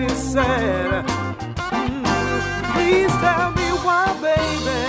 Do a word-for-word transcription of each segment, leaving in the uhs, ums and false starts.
me sad. Mm, please tell me why, baby,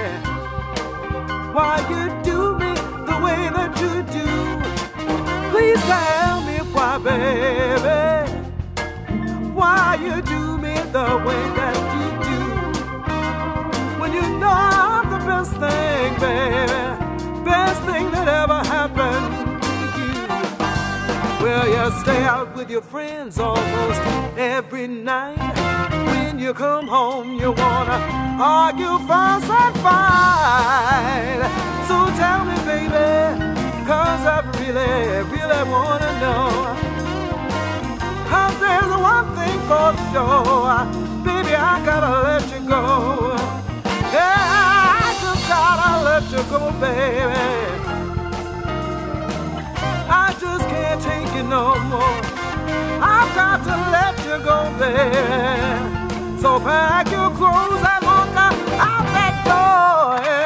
why you do me the way that you do. Please tell me why, baby, why you do me the way that you do. When you know I'm the best thing, baby, best thing that ever happened to you. Well, you stay out with your friends almost every night. When you come home, you wanna argue, fuss and fight. So tell me, baby, cause I really, really wanna know. Cause there's one thing for sure, baby, I gotta let you go. Yeah, I just gotta let you go, baby. I just can't take it no more. I've got to let you go, baby. So pack your clothes and walk out that door. Yeah.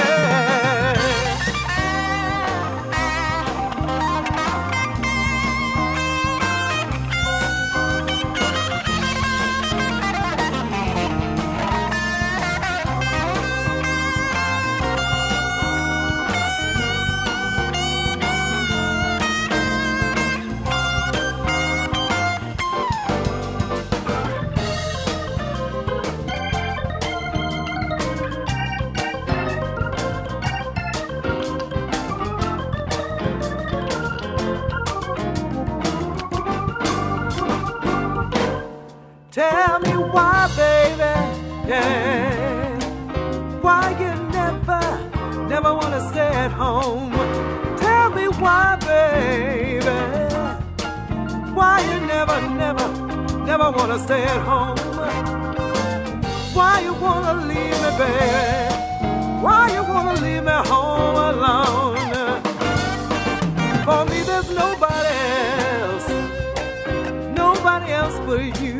Tell me why, baby, yeah. Why you never, never wanna stay at home. Tell me why, baby, why you never, never, never wanna stay at home. Why you wanna leave me, baby? Why you wanna leave me home alone? For me there's nobody else, nobody else but you.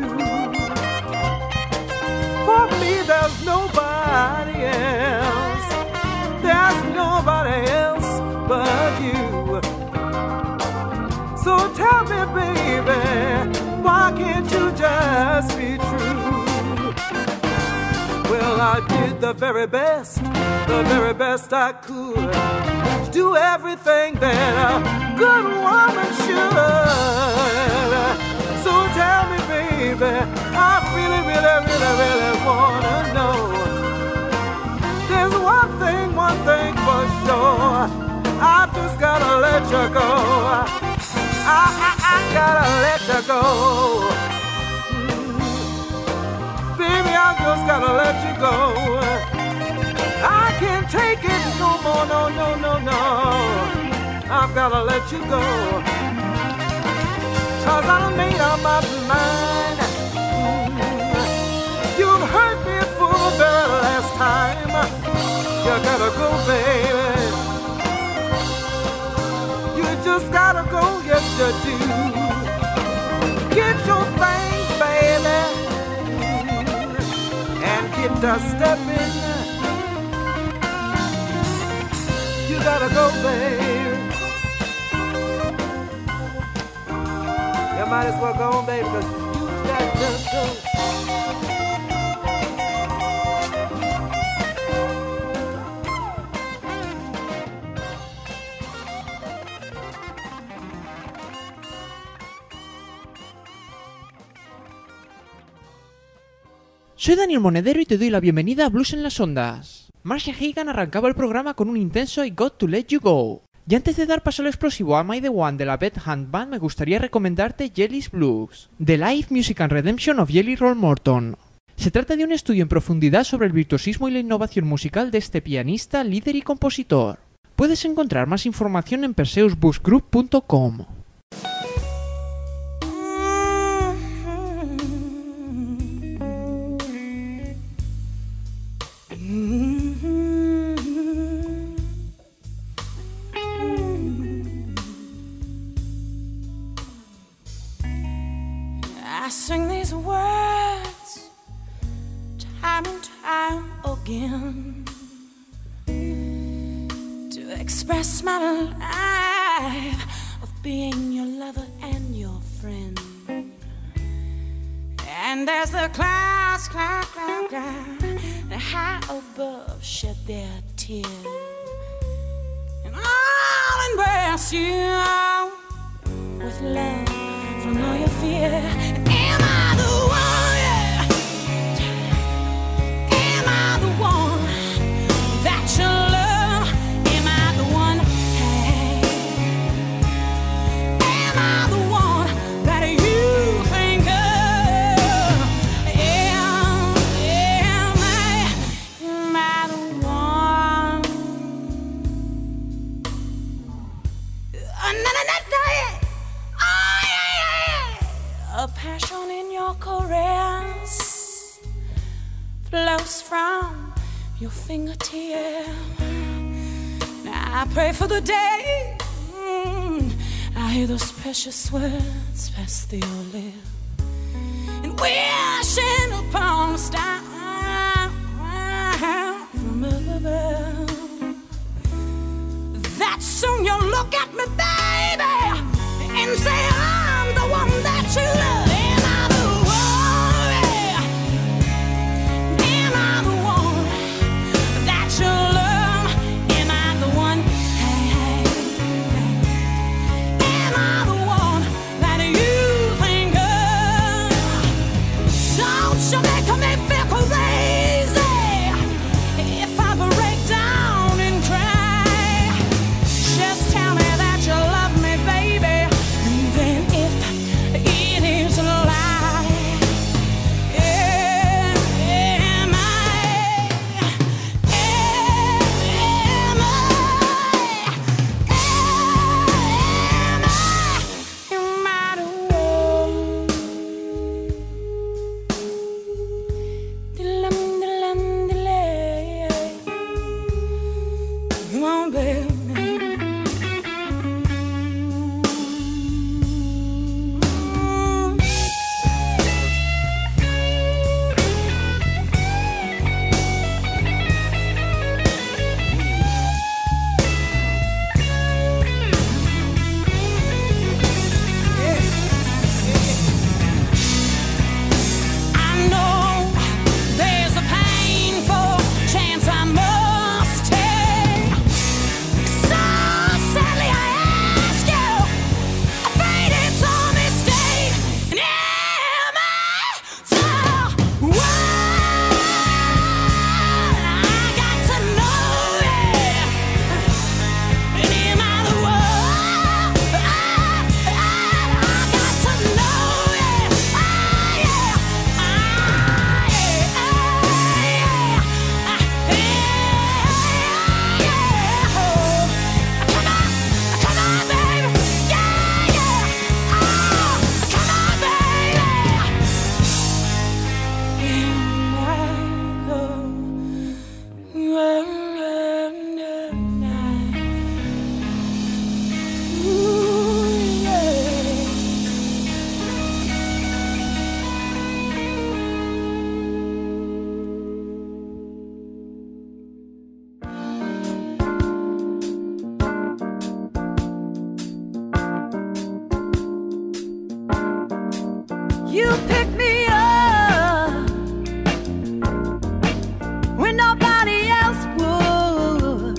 For me, there's nobody else. There's nobody else but you. So tell me, baby, why can't you just be true? Well, I did the very best, the very best I could, to do everything that a good woman should. So tell me, baby, I really, really, really, really wanna know. There's one thing, one thing for sure, I just gotta let you go. I, I, I gotta let you go. Mm. Baby, I just gotta let you go. I can't take it no more, no, no, no, no. I've gotta let you go. Cause I done made up my mind. Mm. You've hurt me for the very last time. You gotta go, baby. You just gotta go, yes you do. Get your things, baby, and get to stepping. You gotta go, baby. You might as well go on, baby, because you got to go. Soy Daniel Monedero y te doy la bienvenida a Blues en las Ondas. Marcia Hagan arrancaba el programa con un intenso I Got to Let You Go. Y antes de dar paso al explosivo Am I the One de la Beth Hunt Band, me gustaría recomendarte Jelly's Blues, The Life, Music and Redemption of Jelly Roll Morton. Se trata de un estudio en profundidad sobre el virtuosismo y la innovación musical de este pianista, líder y compositor. Puedes encontrar más información en perseus blues group punto com. I sing these words time and time again to express my life of being your lover and your friend. And And there's the clouds, cloud, cloud, cloud, that high above shed their tears. And I'll embrace you with love from all your fear. Am I the one? Yeah. Am I the one that you love? Am I the one? Hey. Am I the one that you think of? Am, am I, am I the one? Uh, na, na, na, na, yeah. Oh, yeah, yeah, yeah. A passion in your caress flows from your fingertip. Now I pray for the day mm, I hear those precious words pass through your lips, and wishing upon a star from above, that soon you'll look at me, baby, and say I'm the one that you love. Am I the one? Am I the one that you love? Am I the one? Hey, hey, hey. Am I the one that you think of? Don't you make me feel crazy if I break down and cry. Just tell me that you love me, baby, even if it is a lie. Am I? Am I? Am I the one? Diddle-um, diddle-um, diddle-ay. Come on, baby. I know there's a painful chance I must take. So sadly I ask you, afraid it's a mistake. And am I the one? I got to know it. And am I the one? I, I, I got to know it. Ah, yeah. Ah, yeah. Ah, yeah. Yeah. Oh. Come on. Come on, baby. Yeah, yeah. Oh, come on, baby. Am I the one? Ooh, yeah. You picked me up when nobody else would.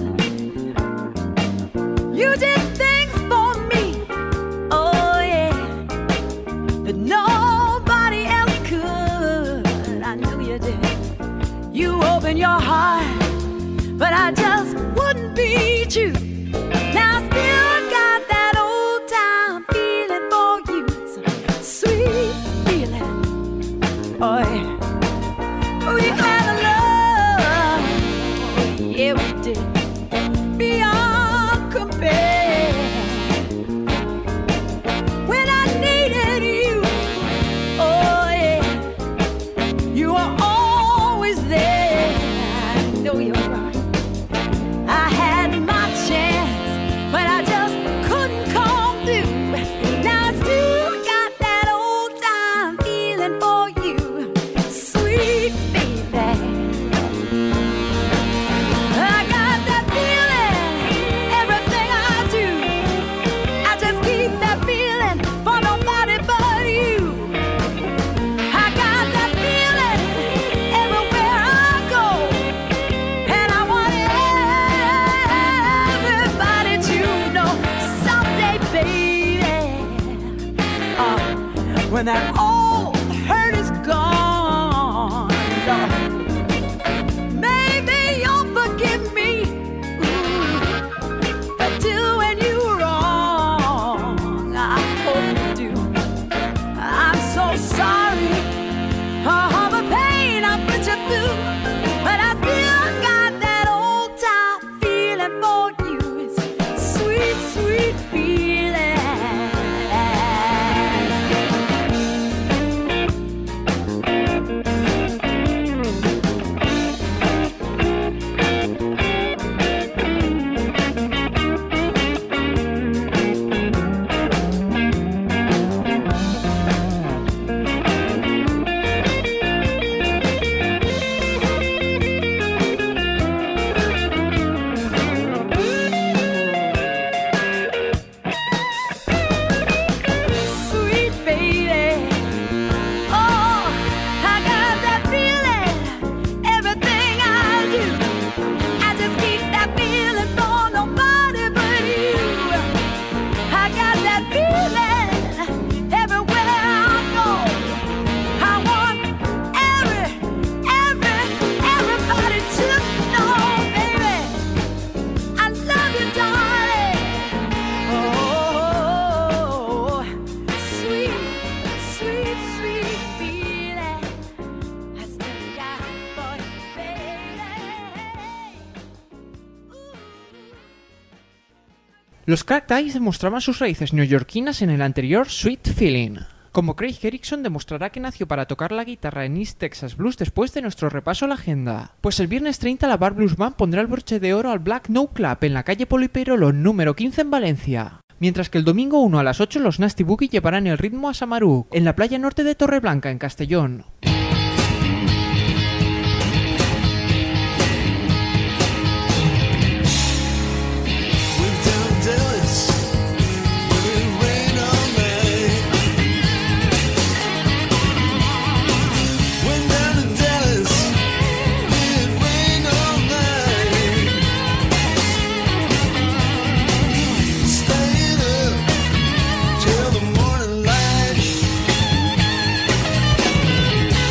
You did things for me, oh yeah, that nobody else could. I knew you did. You opened your heart, but I just wouldn't be true. Now I still got that old time feeling for you. It's a sweet feeling, oh yeah. We had a love, yeah we did, beyond compare. When I needed you, oh yeah, you were always there. I know you're right. I had my chance, but I just couldn't come through. Now I still got that old time feeling for you, sweet baby. I got that feeling, everything I do, I just keep that feeling for nobody but you. I got that old hurt is gone. Maybe you'll forgive me ooh, for doing you wrong. I hope you do. I'm so sorry for all the pain I put you through, but I still got that old time feeling for you. It's sweet, sweet feeling. Los Cacti demostraban sus raíces neoyorquinas en el anterior Sweet Feeling. Como Craig Erikson demostrará que nació para tocar la guitarra en East Texas Blues después de nuestro repaso a la agenda. Pues el viernes treinta la Bar Blues Band pondrá el broche de oro al Black No Club en la calle Poliperolo número quince en Valencia. Mientras que el domingo uno a las ocho los Nasty Boogie llevarán el ritmo a Samarú, en la playa norte de Torreblanca, en Castellón. Till the morning light.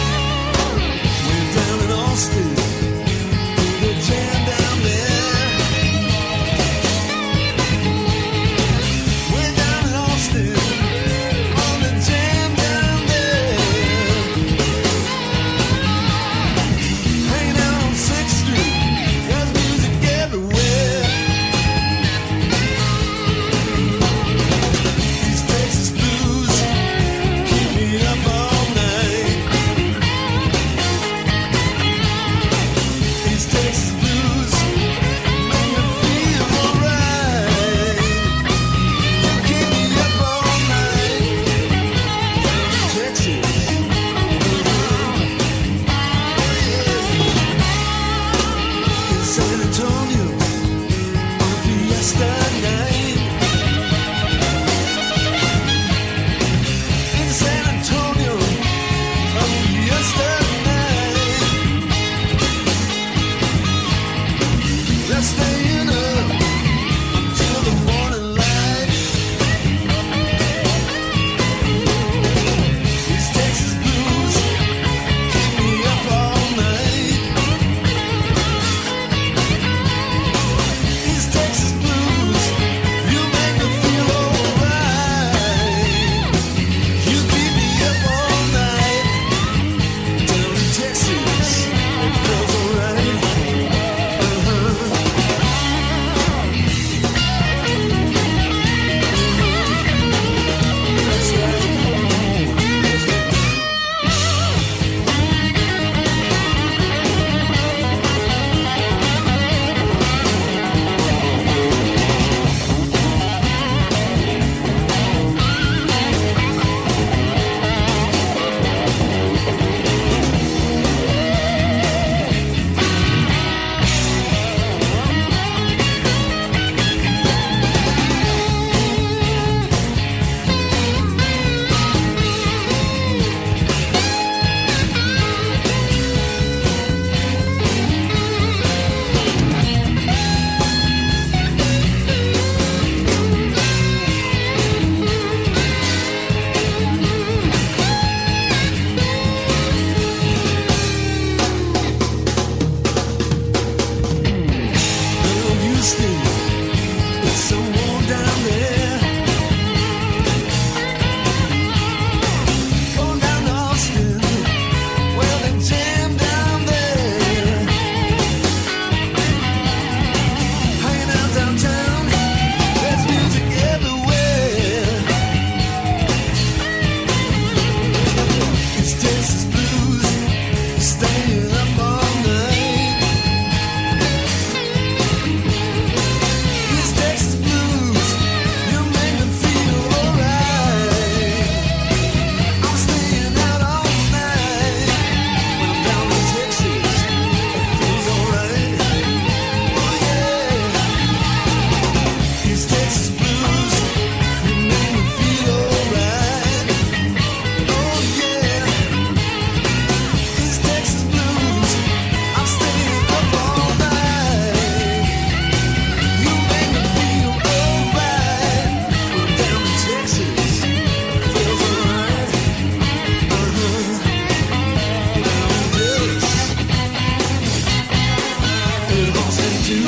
to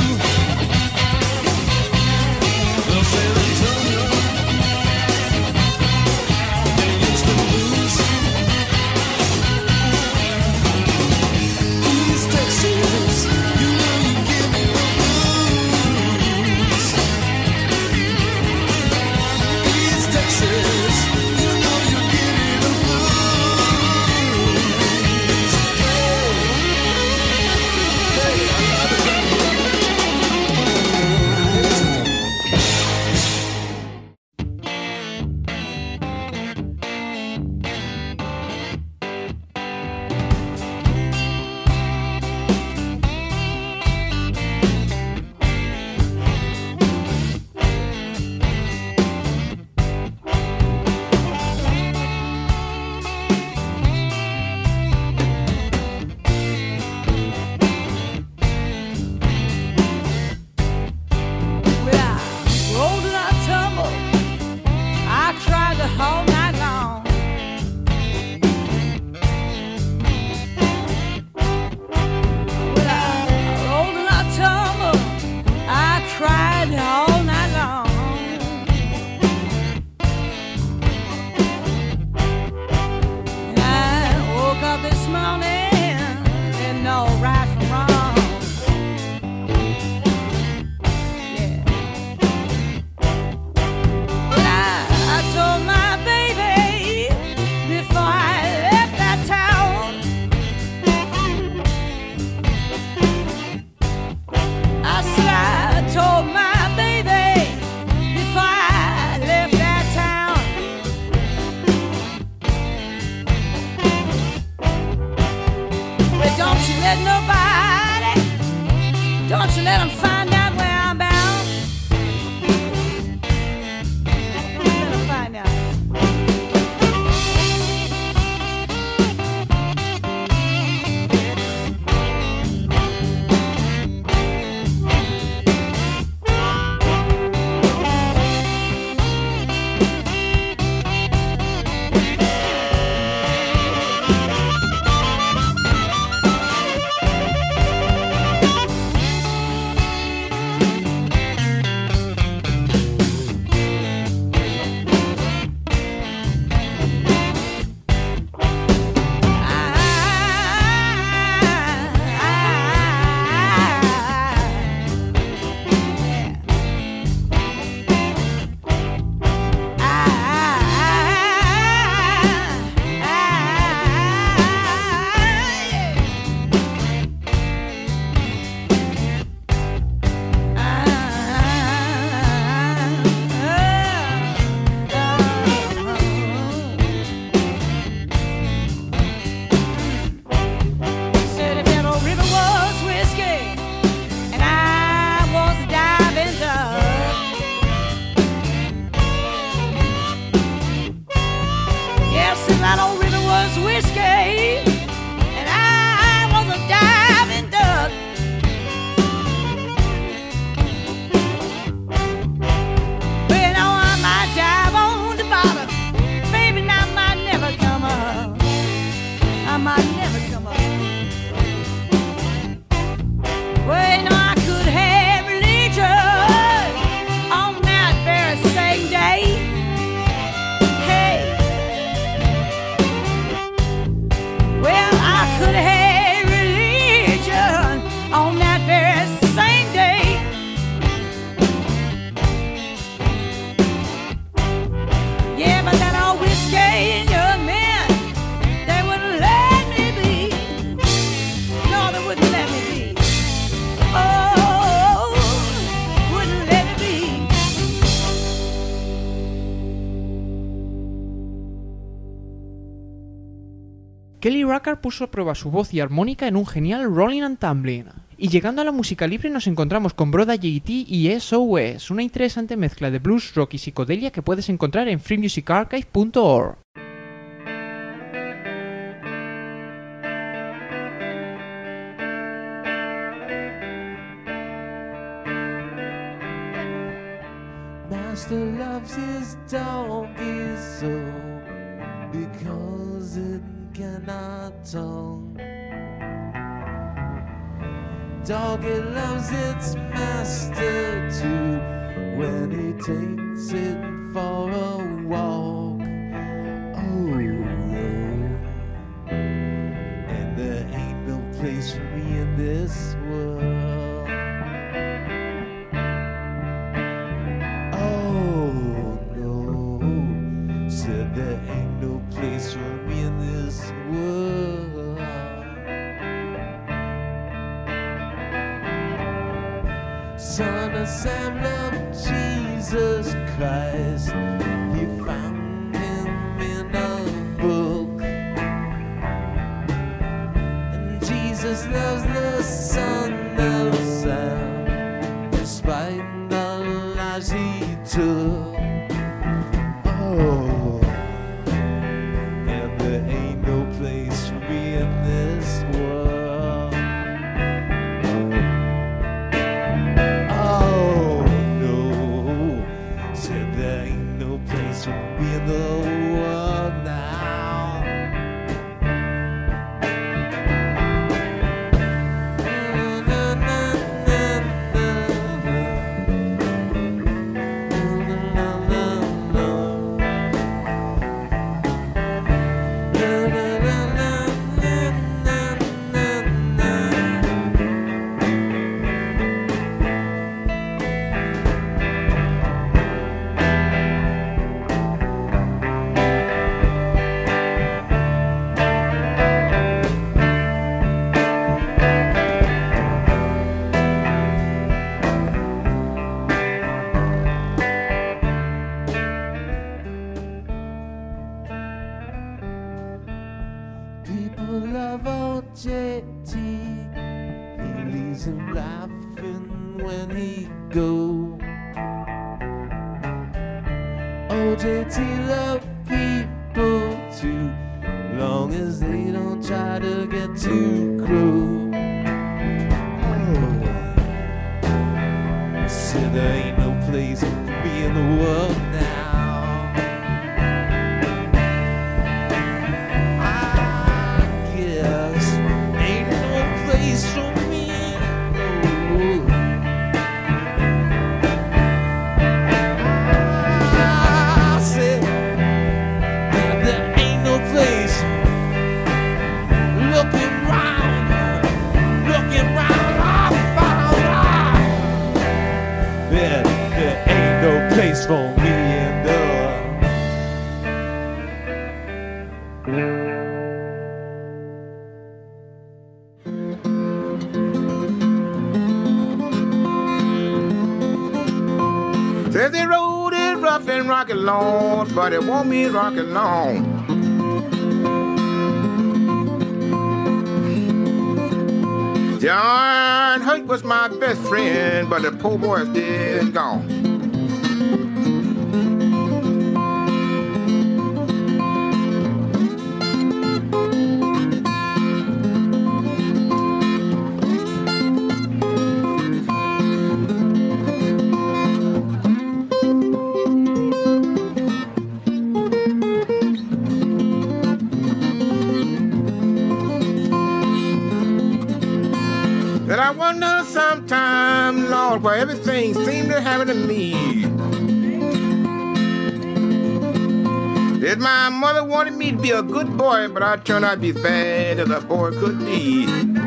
well, San Antonio. It's the blues. East Texas, you know you give me the blues. East Texas, you know you give me the blues. Hey, hey, I love it. Well, I rolled and I tumbled. I cried the whole night long. Well, I rolled and I tumbled. I cried all night long. And I woke up this morning and know right from wrong. Yeah. But I, I told my baby before I left that town. I said I told my baby before I left that town. But don't you let nobody, don't you let them find out where I'm bound. Let them find out. Said if that old river was whiskey and I was a diving duck. Yes, if that old river was whiskey and I was a diving duck. Well, now I might dive on the bottom, baby, and I might never come up. I might never come up. Well, no, I could have religion on that very same day. Hey. Well, I could have religion on that very same day. Yeah, but that old whiskey and young men, they wouldn't let me be. No, they wouldn't let me be. Oh, wouldn't let me be. Kelly Rucker puso a prueba su voz y armónica en un genial Rolling and Tumbling. Y llegando a la música libre nos encontramos con Broda J T y S O S, una interesante mezcla de blues, rock y psicodelia que puedes encontrar en free music archive punto org. Master loves his donkey so because it cannot talk. dog it loves its master too when he takes it for a walk. Oh, and there ain't no place for me in this world. Oh no, said there ain't no place for me in this world. Son of Sam loved Jesus Christ. He found him in a book. And Jesus loves the Son of Sam, despite the lies he took. Oh, and there ain't no place for me in this world. Oh no, said there ain't no place for me in the world now. Na, na, na, na, na. Na, na, na, na. Na, na, na, na, na, na, na. People love old J T. He leaves him laughing when he go. Oh, J T love people too, long as they don't try to get too close. Oh, said there ain't no place for me in the world now. I guess ain't no place for me. No. I said that there ain't no place. Looking round, looking round, I found out that there ain't no place for me in the Says the road is rough and rocky long, but it won't be rocky long. John Hurt was my best friend, but the poor boy is dead and gone. That I wonder sometime, Lord, why everything seemed to happen to me. That my mother wanted me to be a good boy, but I turned out to be as bad as a boy could be.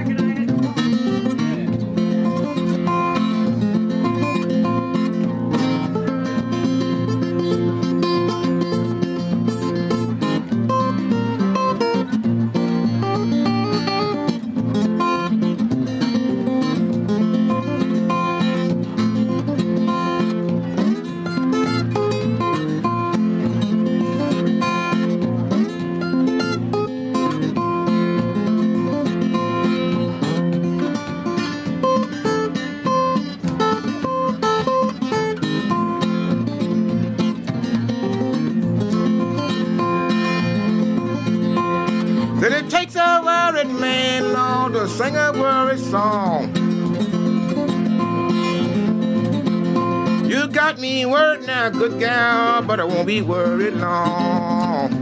That it takes a worried man, Lord, to sing a worried song. You got me worried now, good gal, but I won't be worried long.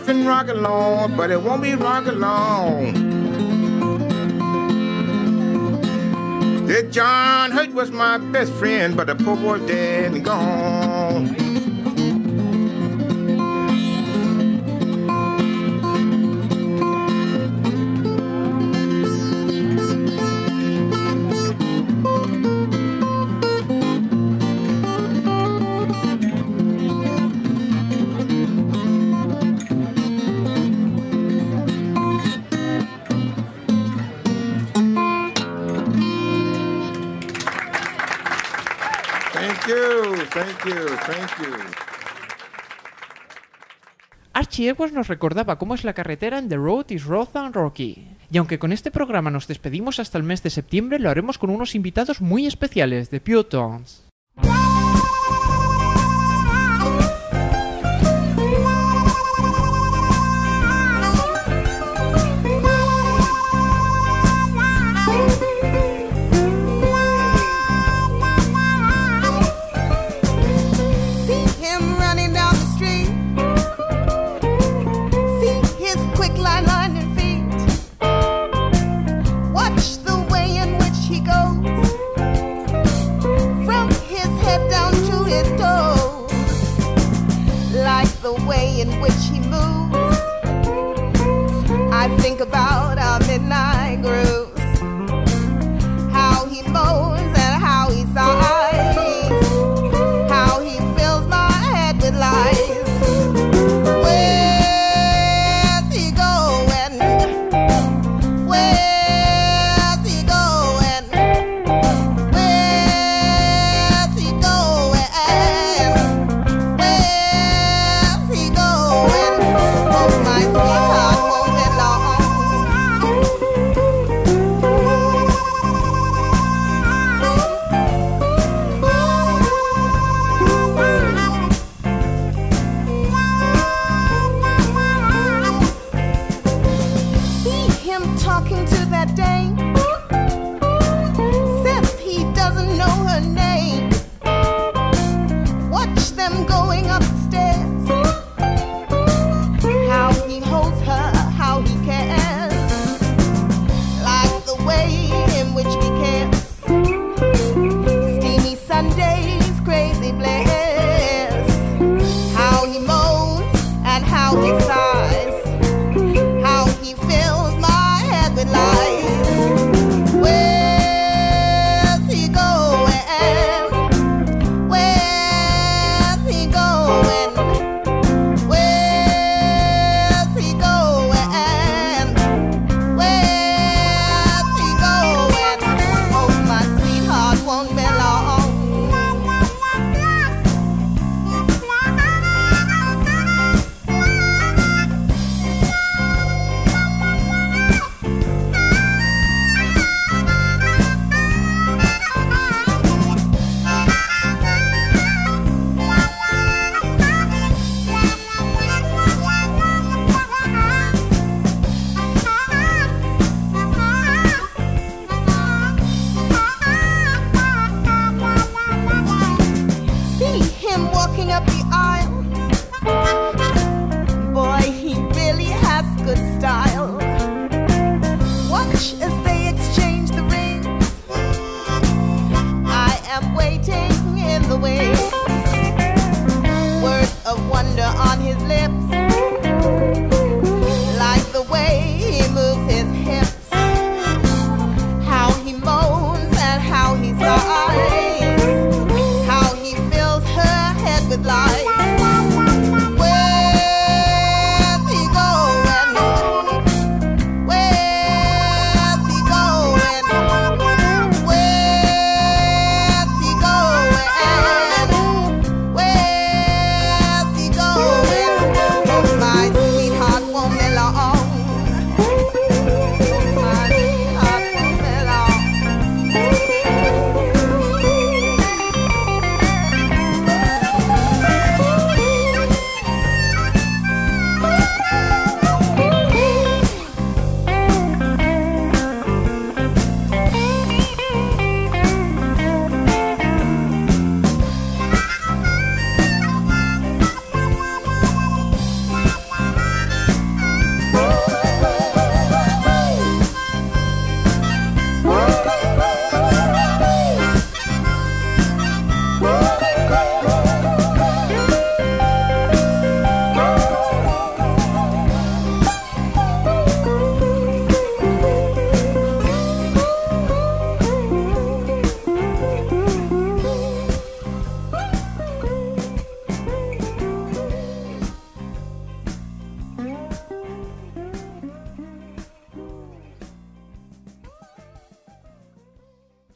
rough and rock along, but it won't be rock along. That John Hurt was my best friend, but the poor boy dead and gone. Thank you, thank you, thank you. Archie Edwards nos recordaba cómo es la carretera en The Road is Rough and Rocky. Y aunque con este programa nos despedimos hasta el mes de septiembre, lo haremos con unos invitados muy especiales, The Pure Tones. Watch the way in which he goes from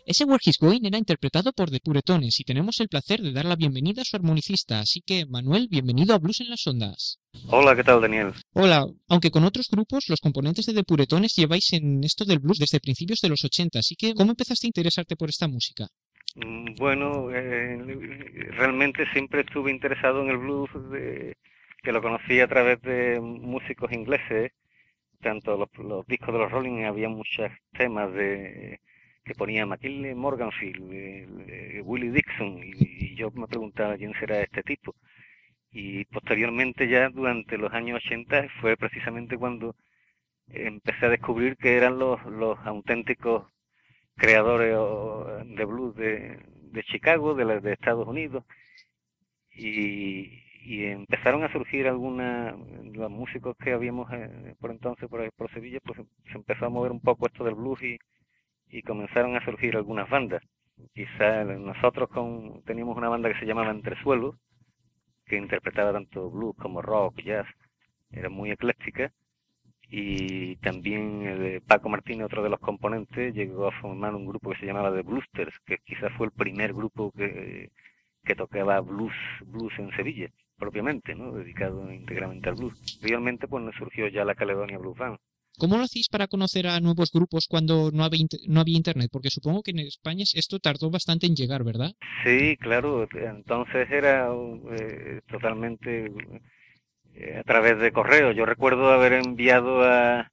Ese Where He's Going era interpretado por The Puretones y tenemos el placer de dar la bienvenida a su armonicista, así que Manuel, bienvenido a Blues en las Ondas. Hola, ¿qué tal, Daniel? Hola, aunque con otros grupos, los componentes de The Puretones lleváis en esto del blues desde principios de los ochenta, así que ¿cómo empezaste a interesarte por esta música? Mm, Bueno, eh, realmente siempre estuve interesado en el blues, de- que lo conocí a través de músicos ingleses, tanto los, los discos de los Rolling, había muchos temas de que ponía McKinley Morganfield, eh, eh, Willie Dixon, y, y yo me preguntaba quién será este tipo. Y posteriormente, ya durante los años ochenta, fue precisamente cuando empecé a descubrir que eran los, los auténticos creadores o, de blues de, de Chicago, de, la- de Estados Unidos, y, y empezaron a surgir algunos, los músicos que habíamos eh, por entonces por, por Sevilla, pues se empezó a mover un poco esto del blues y, y comenzaron a surgir algunas bandas. Quizá nosotros con, teníamos una banda que se llamaba Entresuelos, que interpretaba tanto blues como rock, jazz, era muy ecléctica. Y también eh, Paco Martínez, otro de los componentes, llegó a formar un grupo que se llamaba The Bluesters, que quizás fue el primer grupo que, que tocaba blues blues en Sevilla, propiamente, ¿no? Dedicado íntegramente al blues. Realmente, pues nos surgió ya la Caledonia Blues Band. ¿Cómo lo hacéis para conocer a nuevos grupos cuando no había, inter- no había internet? Porque supongo que en España esto tardó bastante en llegar, ¿verdad? Sí, claro, entonces era eh, totalmente eh, a través de correo. Yo recuerdo haber enviado a,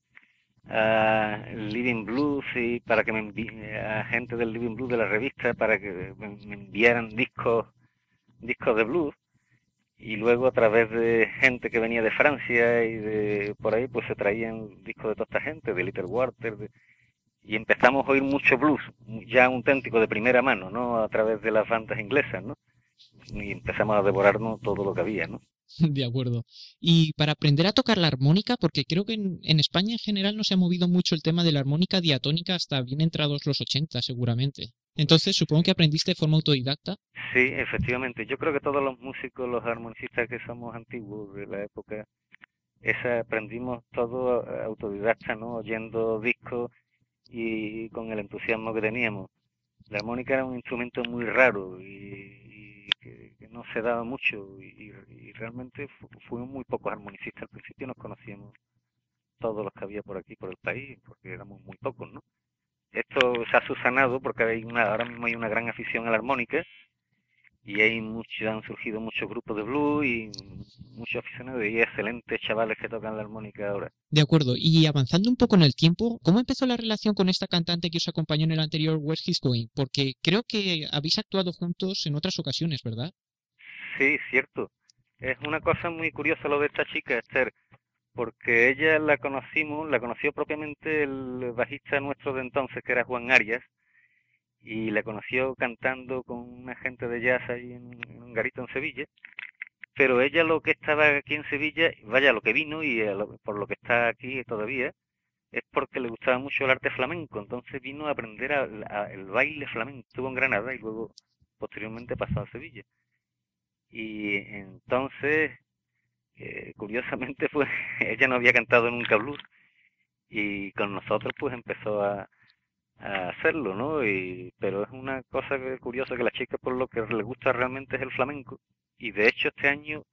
a Living Blues y para que me envi- a gente del Living Blues de la revista para que me, me enviaran discos discos de blues, y luego a través de gente que venía de Francia y de por ahí, pues se traían discos de toda esta gente, de Little Walter, de- y empezamos a oír mucho blues, ya auténtico de primera mano, ¿no? A través de las bandas inglesas, ¿no? Y empezamos a devorarnos todo lo que había, ¿no? De acuerdo. Y para aprender a tocar la armónica, porque creo que en, en España en general no se ha movido mucho el tema de la armónica diatónica hasta bien entrados los ochenta, seguramente. Entonces supongo que aprendiste de forma autodidacta. Sí, efectivamente. Yo creo que todos los músicos, los armonicistas que somos antiguos de la época, esa aprendimos todo eh, autodidacta, ¿no? Oyendo discos y con el entusiasmo que teníamos. La armónica era un instrumento muy raro y, y que, que no se daba mucho, y, y realmente fu- fuimos muy pocos armonicistas. Al principio nos conocíamos todos los que había por aquí, por el país, porque éramos muy pocos, ¿no? Esto se ha subsanado porque hay una, ahora mismo hay una gran afición a la armónica, y hay mucho, han surgido muchos grupos de blues y muchos aficionados y excelentes chavales que tocan la armónica ahora. De acuerdo. Y avanzando un poco en el tiempo, ¿cómo empezó la relación con esta cantante que os acompañó en el anterior Where He's Going? Porque creo que habéis actuado juntos en otras ocasiones, ¿verdad? Sí, cierto. Es una cosa muy curiosa lo de esta chica, Esther, porque ella la conocimos, la conoció propiamente el bajista nuestro de entonces, que era Juan Arias, y la conoció cantando con una gente de jazz ahí en, en un garito en Sevilla. Pero ella, lo que estaba aquí en Sevilla, vaya, lo que vino y a lo- por lo que está aquí todavía, es porque le gustaba mucho el arte flamenco. Entonces vino a aprender a- a- el baile flamenco. Estuvo en Granada y luego posteriormente pasó a Sevilla. Y entonces, eh, curiosamente, pues ella no había cantado nunca blues, y con nosotros pues empezó a, a hacerlo, ¿no? Y, pero es una cosa que- curiosa, que la chica, por lo que le gusta realmente es el flamenco, y de hecho este año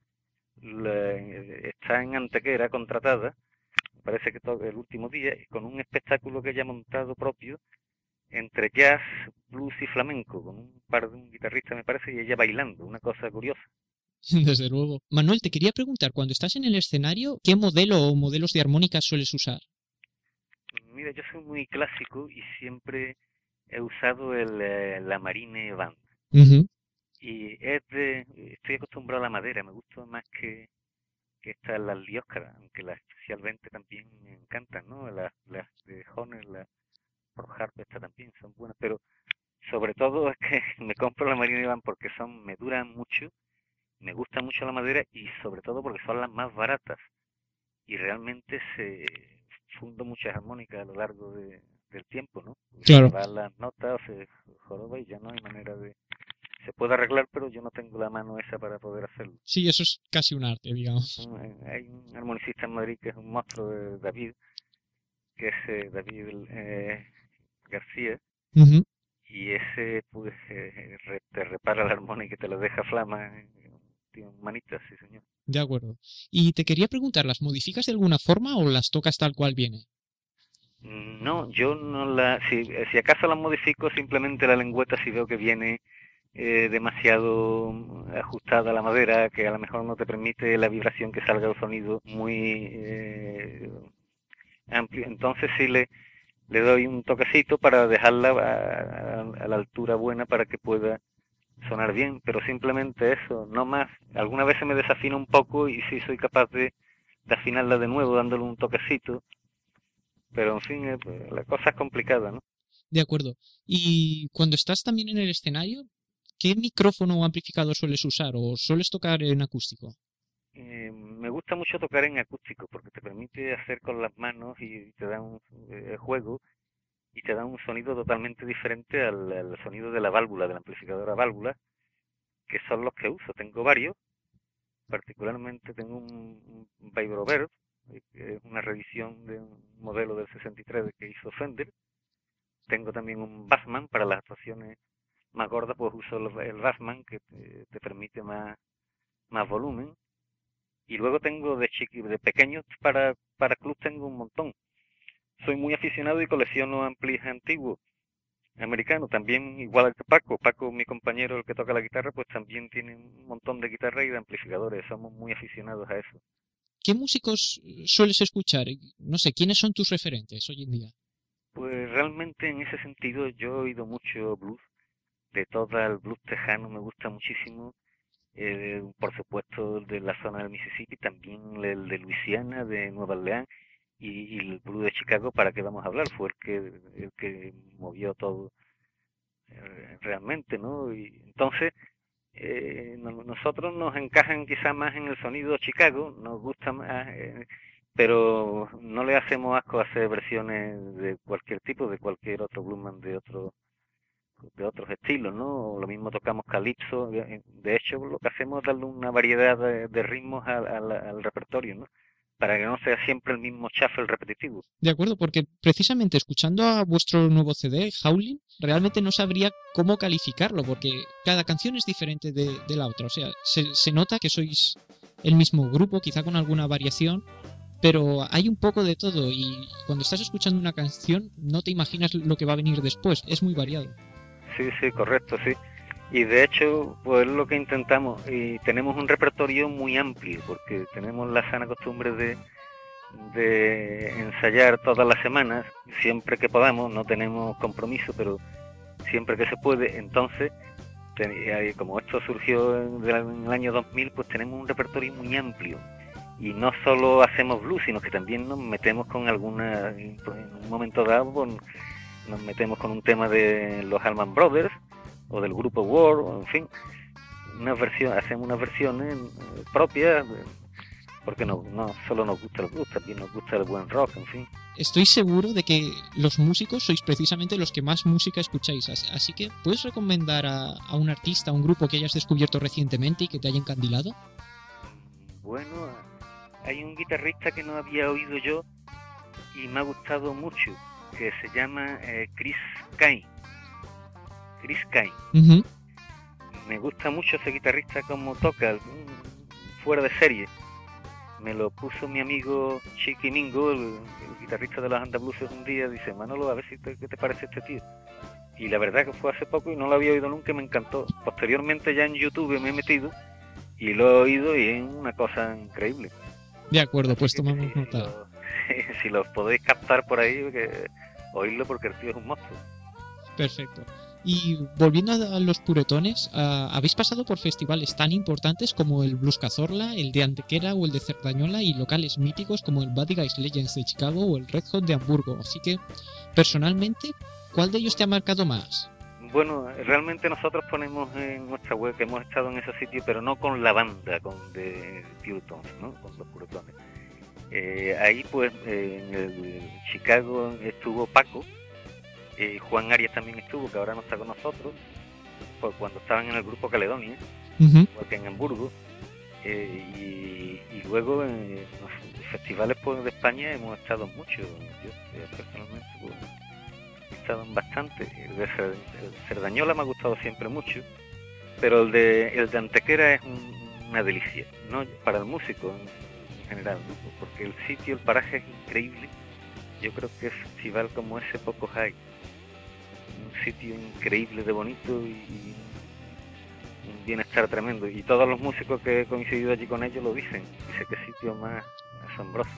le- está en Antequera contratada, me parece que todo el último día, con un espectáculo que ella ha montado propio entre jazz, blues y flamenco, con un par de un guitarrista, me parece, y ella bailando, una cosa curiosa. Desde luego. Manuel, te quería preguntar, cuando estás en el escenario, ¿qué modelo o modelos de armónica sueles usar? Mira, yo soy muy clásico y siempre he usado el, eh, la Marine Band. Ujú. Y es de, estoy acostumbrado a la madera, me gusta más que, que estas las lióscaras, aunque las especialmente también me encantan, ¿no? Las, las de Honer, las Pearl Harp, estas también son buenas, pero sobre todo es que me compro la Marine Band porque son, me duran mucho, me gusta mucho la madera, y sobre todo porque son las más baratas, y realmente se fundo muchas armónicas a lo largo de, del tiempo, ¿no? Claro. Se van las notas, se joroba y ya no hay manera de... Se puede arreglar, pero yo no tengo la mano esa para poder hacerlo. Sí, eso es casi un arte, digamos. Un- eh, Hay un armonicista en Madrid que es un monstruo, de David, que es eh, David eh, García, Ujú. y y ese pues eh, re- te repara la armónica y te lo deja flama en en manitas, sí señor. De acuerdo. Y te quería preguntar, ¿las modificas de alguna forma o las tocas tal cual viene? No, yo no la, si, si acaso la modifico simplemente la lengüeta si veo que viene eh, demasiado ajustada a la madera, que a lo mejor no te permite la vibración, que salga el sonido muy eh, amplio. Entonces sí le, le doy un toquecito para dejarla a, a- a la altura buena para que pueda sonar bien, pero simplemente eso, no más. Algunas veces me desafino un poco y sí soy capaz de, de afinarla de nuevo dándole un toquecito, pero en fin, eh, pues, la cosa es complicada, ¿no? De acuerdo. Y cuando estás también en el escenario, ¿qué micrófono o amplificador sueles usar o sueles tocar en acústico? Eh, me gusta mucho tocar en acústico porque te permite hacer con las manos y te da un eh, juego y te da un sonido totalmente diferente al, al sonido de la válvula, del amplificador a válvula, que son los que uso. Tengo varios, particularmente tengo un, un Vibroverb, eh, que es una revisión de un modelo del sesenta y tres que hizo Fender. Tengo también un Bassman para las actuaciones más gordas, pues uso el, el Bassman, que te, te permite más, más volumen. Y luego tengo de chiqui, de pequeños para, para club tengo un montón. Soy muy aficionado y colecciono amplis antiguos americanos, también igual que Paco. Paco, mi compañero, el que toca la guitarra, pues también tiene un montón de guitarras y de amplificadores. Somos muy aficionados a eso. ¿Qué músicos sueles escuchar? No sé, ¿quiénes son tus referentes hoy en día? Pues realmente en ese sentido yo he oído mucho blues, de todo el blues tejano me gusta muchísimo, eh, por supuesto el de la zona del Mississippi, también el de Luisiana, de Nueva Orleans, y, y el blues de Chicago, para qué vamos a hablar, fue el que el que movió todo eh, realmente, ¿no? Y entonces eh, no- nosotros nos encajan quizás más en el sonido Chicago, nos gusta más, eh, pero no le hacemos asco hacer versiones de cualquier tipo, de cualquier otro bluesman, de otro de otros estilos, ¿no? Lo mismo tocamos calipso, de de hecho lo que hacemos es darle una variedad de, de ritmos al, al, al repertorio, ¿no? Para que no sea siempre el mismo shuffle repetitivo. De acuerdo, porque precisamente escuchando a vuestro nuevo C D, Howling, realmente no sabría cómo calificarlo, porque cada canción es diferente de, de la otra. O sea, se, se nota que sois el mismo grupo, quizá con alguna variación, pero hay un poco de todo y cuando estás escuchando una canción no te imaginas lo que va a venir después. Es muy variado. Sí, sí, correcto, sí. Y de hecho, pues es lo que intentamos. Y tenemos un repertorio muy amplio, porque tenemos la sana costumbre de, de ensayar todas las semanas, siempre que podamos, no tenemos compromiso, pero siempre que se puede. Entonces, te- eh, como esto surgió en el en el año dos mil, pues tenemos un repertorio muy amplio. Y no solo hacemos blues, sino que también nos metemos con alguna, pues, en un momento dado, pues, nos metemos con un tema de los Allman Brothers o del grupo War, o en fin, una versión, hacemos unas versiones eh, propias, eh, porque no, no solo nos gusta el blues, también nos gusta el buen rock, en fin. Estoy seguro de que los músicos sois precisamente los que más música escucháis, as- así que ¿puedes recomendar a, a un artista, a un grupo que hayas descubierto recientemente y que te haya encandilado? Bueno, hay un guitarrista que no había oído yo y me ha gustado mucho, que se llama eh, Chris Kane. Chris Kane. Ujú. Me gusta mucho ese guitarrista como toca, mm, fuera de serie. Me lo puso mi amigo Chiqui Mingo, el, el guitarrista de las Andabluces, un día. Dice, Manolo, a ver si te, qué te parece este tío. Y la verdad que fue hace poco y no lo había oído nunca y me encantó. Posteriormente ya en YouTube me he metido y lo he oído y es una cosa increíble. De acuerdo, pues Así que tomamos si, nota. lo- si los podéis captar por ahí, que, oírlo, porque el tío es un monstruo. Perfecto. Y volviendo a a los puretones, ah, habéis pasado por festivales tan importantes como el Blues Cazorla, el de Antequera o el de Cerdañola y locales míticos como el Buddy Guys Legends de Chicago o el Red Hot de Hamburgo. Así que, personalmente, ¿cuál de ellos te ha marcado más? Bueno, realmente nosotros ponemos en nuestra web que hemos estado en esos sitios, pero no con la banda, con de Puritons, ¿no? Con los Puretones. Eh, ahí, pues, eh, en el Chicago estuvo Paco, eh, Juan Arias también estuvo, que ahora no está con nosotros, pues, cuando estaban en el grupo Caledonia, Ujú. igual que en Hamburgo. Eh, y, y luego en los festivales, pues, de España hemos estado mucho. Yo eh, personalmente, pues, he estado en bastantes. bastante. El de Cer- el Cerdañola me ha gustado siempre mucho, pero el de el de Antequera es un- una delicia, ¿no? Para el músico en, en general, ¿no? Porque el sitio, el paraje es increíble. Yo creo que festival como ese pocos hay. Un sitio increíble de bonito y, y un bienestar tremendo. Y todos los músicos que he coincidido allí con ellos lo dicen. Dice que sitio más asombroso.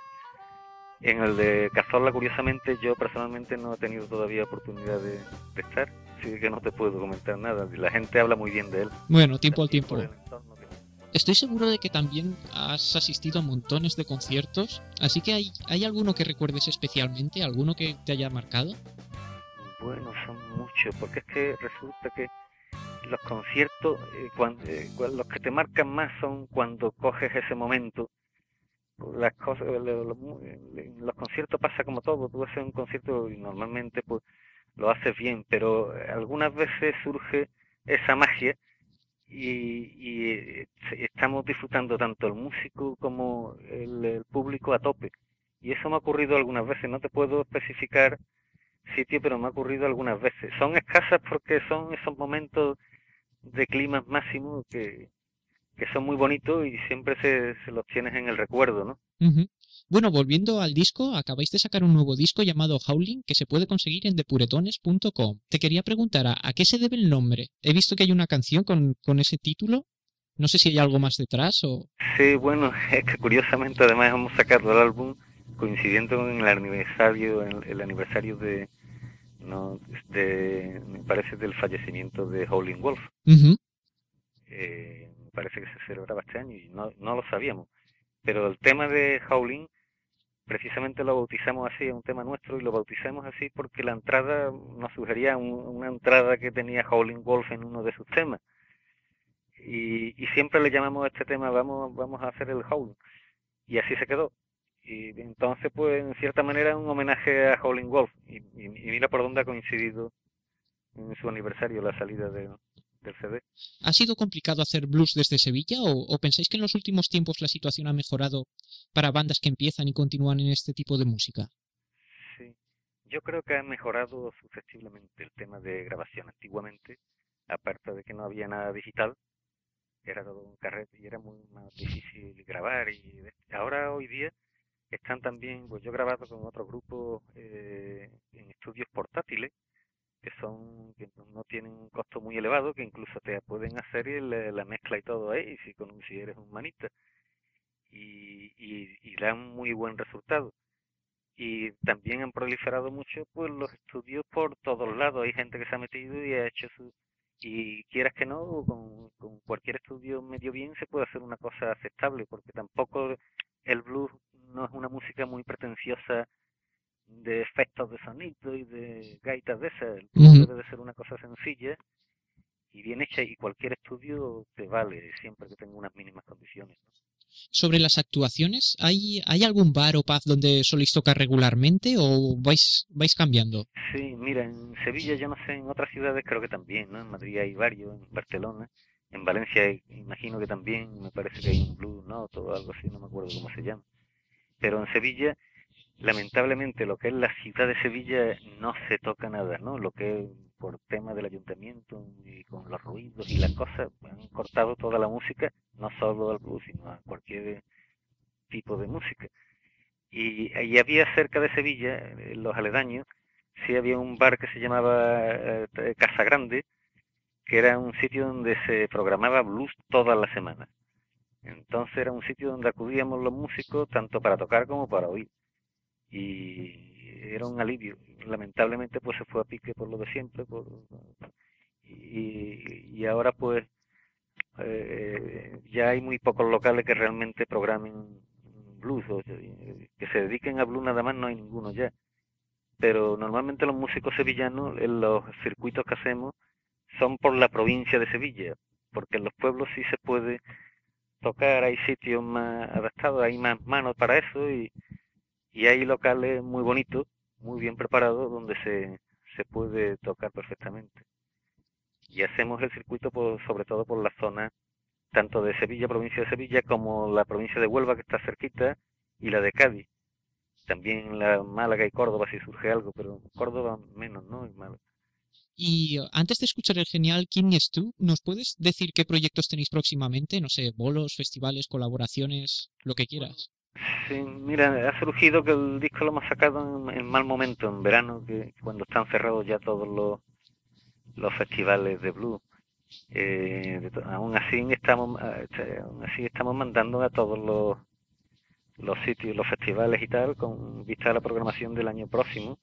En el de Cazorla, curiosamente, yo personalmente no he tenido todavía oportunidad de, de estar, así que no te puedo comentar nada. La gente habla muy bien de él. Bueno, tiempo al También tiempo. por el entorno que- Estoy seguro de que también has asistido a montones de conciertos, así que hay, ¿hay alguno que recuerdes especialmente? ¿Alguno que te haya marcado? Bueno, son muchos, porque es que resulta que los conciertos, eh, cuan- eh, cuan- los que te marcan más son cuando coges ese momento. Las cosas, lo- lo- lo- en los conciertos pasa como todo, tú haces un concierto y normalmente pues lo haces bien, pero algunas veces surge esa magia y, y eh, estamos disfrutando tanto el músico como el, el público a tope. Y eso me ha ocurrido algunas veces, no te puedo especificar sitio, pero me ha ocurrido algunas veces. Son escasas porque son esos momentos de clima máximo que, que son muy bonitos y siempre se, se los tienes en el recuerdo, ¿no? Ujú. Bueno, volviendo al disco, acabáis de sacar un nuevo disco llamado Howling que se puede conseguir en depuretones punto com. Te quería preguntar, ¿a, a qué se debe el nombre? He visto que hay una canción con, con ese título. No sé si hay algo más detrás o... Sí, bueno, es que curiosamente además hemos sacado el álbum coincidiendo con el aniversario, el, el aniversario de, no, de, me parece del fallecimiento de Howling Wolf. Ujú. Eh, me parece que se celebraba este año y no, no lo sabíamos. Pero el tema de Howling precisamente lo bautizamos así, es un tema nuestro y lo bautizamos así porque la entrada nos sugería un- una entrada que tenía Howling Wolf en uno de sus temas. Y, y siempre le llamamos a este tema, vamos, vamos a hacer el Howl. Y así se quedó. Y entonces, pues, en cierta manera, un homenaje a Howling Wolf. Y, y, y mira por dónde ha coincidido en su aniversario la salida de, del C D. ¿Ha sido complicado hacer blues desde Sevilla o, o pensáis que en los últimos tiempos la situación ha mejorado para bandas que empiezan y continúan en este tipo de música? Sí. Yo creo que ha mejorado susceptiblemente el tema de grabación. Antiguamente, aparte de que no había nada digital, era todo un carrete y era muy más difícil grabar. Y de- ahora, hoy día, están también, pues yo he grabado con otros grupos eh, en estudios portátiles que son que no no tienen un costo muy elevado, que incluso te pueden hacer el- la mezcla y todo ahí, si, con, si eres un manita, y, y, y dan muy buen resultado. Y también han proliferado mucho pues los estudios por todos lados, hay gente que se ha metido y ha hecho su... Y quieras que no, con, con cualquier estudio medio bien se puede hacer una cosa aceptable, porque tampoco el blues no es una música muy pretenciosa de efectos de sonido y de gaitas de esas. El blues Ujú. debe de ser una cosa sencilla y bien hecha, y cualquier estudio te vale siempre que tenga unas mínimas condiciones, ¿no? Sobre las actuaciones, ¿hay, ¿hay algún bar o pub donde soléis tocar regularmente o vais, vais cambiando? Sí, mira, en Sevilla yo no sé, en otras ciudades creo que también, ¿no? En Madrid hay varios, en Barcelona, en Valencia hay- imagino que también, me parece que hay un Blue Note o algo así, no me acuerdo cómo se llama. Pero en Sevilla, lamentablemente, lo que es la ciudad de Sevilla no se toca nada, ¿no? Lo que es por tema del ayuntamiento y con los ruidos y las cosas, han cortado toda la música, no solo al blues, sino a cualquier tipo de música. Y, y había cerca de Sevilla, en los aledaños, sí había un bar que se llamaba eh, Casa Grande, que era un sitio donde se programaba blues toda la semana. Entonces era un sitio donde acudíamos los músicos tanto para tocar como para oír. Y era un alivio. Lamentablemente pues se fue a pique por lo de siempre. Por, y, y ahora pues eh, ya hay muy pocos locales que realmente programen blues, o eh, que se dediquen a blues nada más, no hay ninguno ya. Pero normalmente los músicos sevillanos en los circuitos que hacemos son por la provincia de Sevilla, porque en los pueblos sí se puede tocar, hay sitios más adaptados, hay más manos para eso y, y hay locales muy bonitos, muy bien preparados donde se, se puede tocar perfectamente. Y hacemos el circuito por, sobre todo por la zona tanto de Sevilla, provincia de Sevilla, como la provincia de Huelva que está cerquita y la de Cádiz. también en la Málaga y Córdoba si surge algo, pero Córdoba menos, ¿no? Y Málaga. Y uh, antes de escuchar el genial Kidney Stew, ¿nos puedes decir qué proyectos tenéis próximamente? No sé, bolos, festivales, colaboraciones, lo que quieras. Sí, mira, ha surgido que el disco lo hemos sacado en, en mal momento, en verano, que cuando están cerrados ya todos los, los festivales de blues. Eh, de to- aún así estamos, eh, aún así estamos mandando a todos los, los sitios, los festivales y tal, con vista a la programación del año próximo.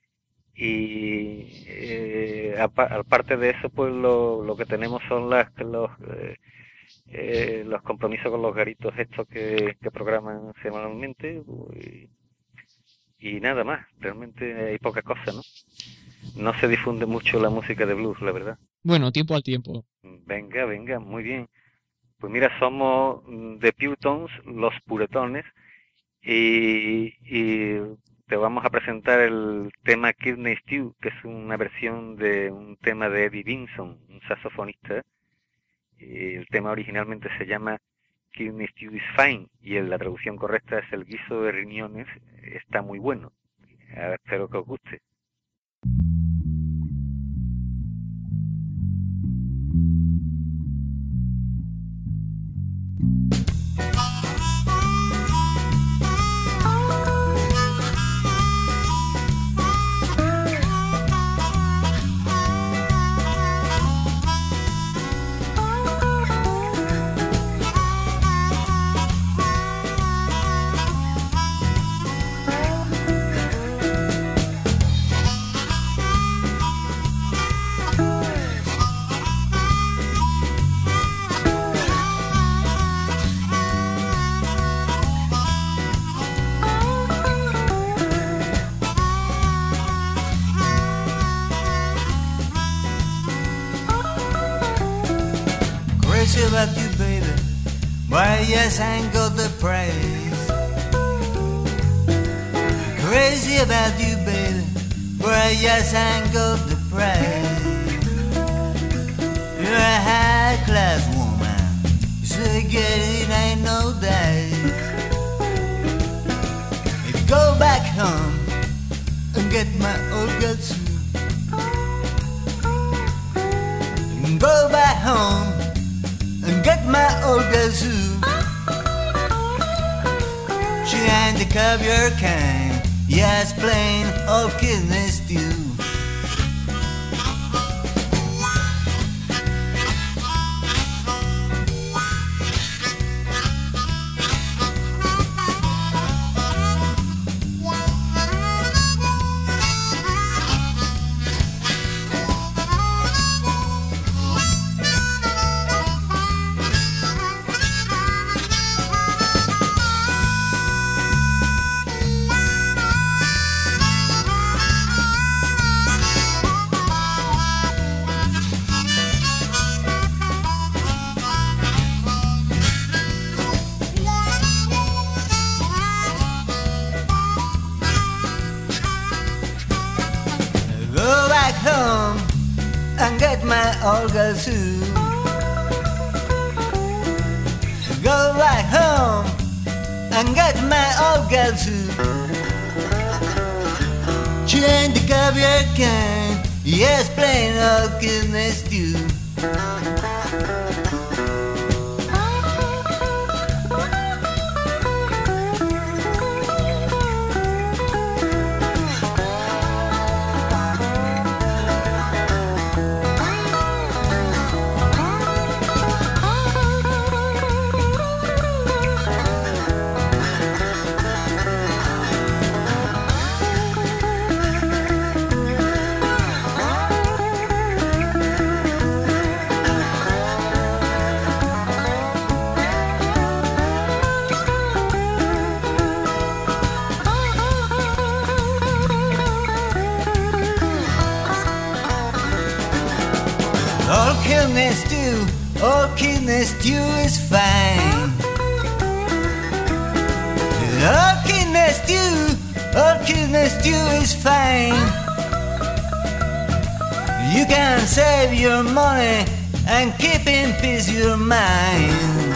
Y eh, apa- aparte de eso, pues lo, lo que tenemos son las los eh, eh, los compromisos con los garitos estos que, que programan semanalmente, y, y nada más. Realmente hay poca cosa, ¿no? No se difunde mucho la música de blues, la verdad. Bueno, tiempo al tiempo. Venga, venga, muy bien. Pues mira, somos mm, The Pewtons, los puretones, y, y te vamos a presentar el tema Kidney Stew, que es una versión de un tema de Eddie Vinson, un saxofonista. Y el tema originalmente se llama Kidney Stew is Fine, y en la traducción correcta es el guiso de riñones está muy bueno. A ver, espero que os guste. Crazy about you, baby. Why, yes, I ain't got the praise. Crazy about you, baby. Why, yes, I ain't got the praise. You're a high class woman, so get it ain't no days. Go back home and get my old girl soup. Go back home and get my old girl soup. She ain't the cup your kind, yes, plain old kidney stew. Go back home and get my old girl soup. Go back home and get my old girl soup. She ain't the caviar kind, yes, plain old kidney stew. All kidney stew, all kidney stew is fine. All kidney stew, all kidney stew is fine. You can save your money and keep in peace your mind.